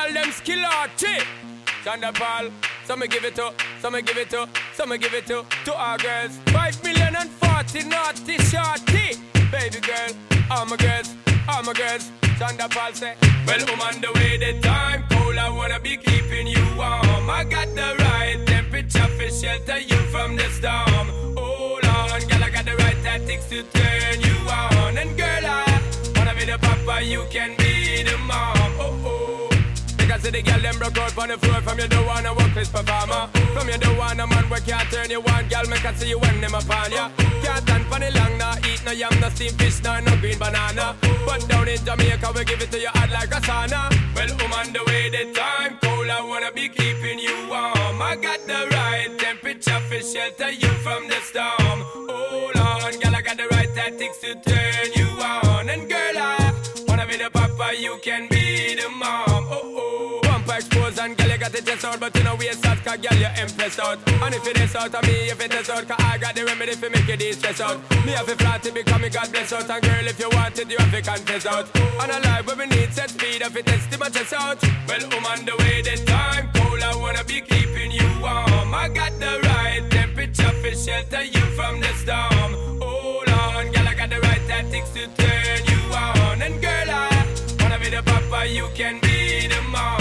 girl them skill archie. Chanda Paul, some give it to, some give it to, some give it to our girls. 5 million and 40 naughty shorty. Baby girl, all my girls, all my girls. Chanda Paul say, well, I'm on the way, the time cold, I wanna be keeping you warm. I got the right temperature for shelter you from the storm. Hold on, girl, I got the right tactics to turn you on. And girl, I wanna be the papa, you can be the mom. Oh, oh. Because the girl them broke out on the floor. From you don't wanna work this performer. From you don't wanna man where can't turn you on. Girl, make I see you when them upon ya. Can't stand for the long, nah. Eat no yam, no steamed fish, no green banana. But down in Jamaica, we give it to you hot like a sauna. Well, I'm on the way, the time cold, I wanna be keeping you warm. I got the right temperature for shelter you from the storm. Hold on, girl, I got the right tactics to turn you on. And girl, I wanna be the papa, you can be the mom. Oh, oh. Expose and girl you got the chest out, but you know we out, cause girl you impress out. And if it is out of me, if it is out, cause I got the remedy for make you de-stress out. Me have a flat to become me God bless out. And girl if you want it, you have to confess out. And a life where we need set speed, if it is to my chest out. Well, I'm on the way, the time cold, I wanna be keeping you warm. I got the right temperature for shelter you from the storm. Hold on, girl, I got the right tactics to turn you on. And girl, I wanna be the papa, you can be the mom.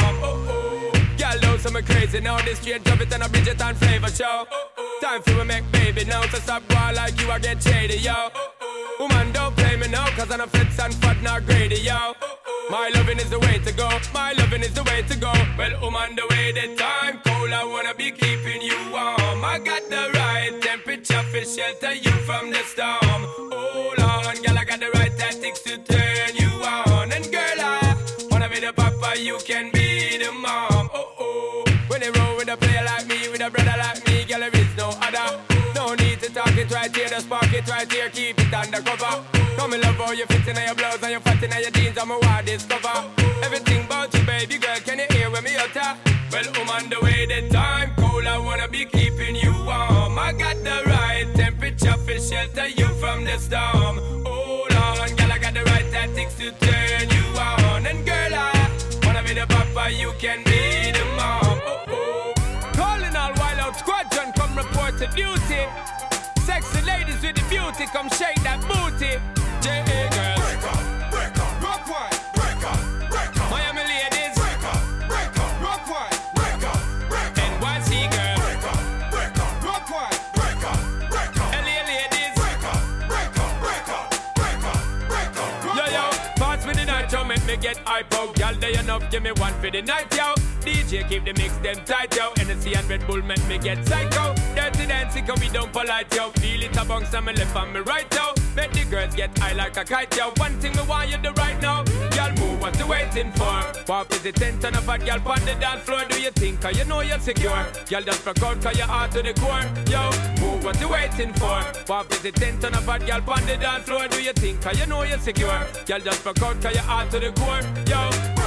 So me crazy now, this straight drop it and a Bridget and flavor show. Time for me make baby now, so stop going like you, I get shady, yo. Woman, don't play me now, cause I'm a fits and fat, not greedy, yo. My loving is the way to go, my loving is the way to go. Well, I'm on the way, the time cold, I wanna be keeping you warm. I got the right temperature for shelter you from the storm. Hold on, girl, I got the right tactics to turn you on. And girl, I wanna be the papa, you can be the mom. Oh, oh. When they roll with a player like me, with a brother like me, girl, there is no other. No need to talk it right here, just spark it right here, keep it undercover. Come in love how you fit in your blouse and you fat in your jeans, I'm a wild discover. Everything about you, baby girl, can you hear when me utter? Well, I'm on the way, the time cold, I wanna be keeping you warm. I got the right temperature for shelter you from the storm. Hold on, girl, I got the right tactics to turn you on. And girl, I wanna be the papa, you can be the mom. Calling all wild out squadron, come report to duty. Sexy ladies with the beauty, come shake that booty. J.A. girls, break up, break up, rock wine, break up, break up. Miami ladies, break up, rock wine, break up, break up. NYC girls, break up, rock wine, break up. LA ladies, break up, break up, break up, break up, break up. Yo yo, pass me the night, yo, make me get hype out. Y'all day enough, give me one for the night, yo. DJ keep the mix them tight, yo. NSC and Red Bull make me get psycho. Dirty dancing, cause we don't polite, yo. Feel it amongst them, me left and me right, yo. Make the girls get high like a kite, yo. One thing I want you to right now. Y'all move, what you waiting for? Walk is the tent and a fat y'all on the dance floor. Do you think, cause you know you're secure? Y'all just rock out, cause you're hard to the core. Yo, move, what you waiting for? Walk is the tent and a fat y'all on the dance floor. Do you think, cause you know you're secure? Y'all just rock out, cause you're hard to the core. Yo,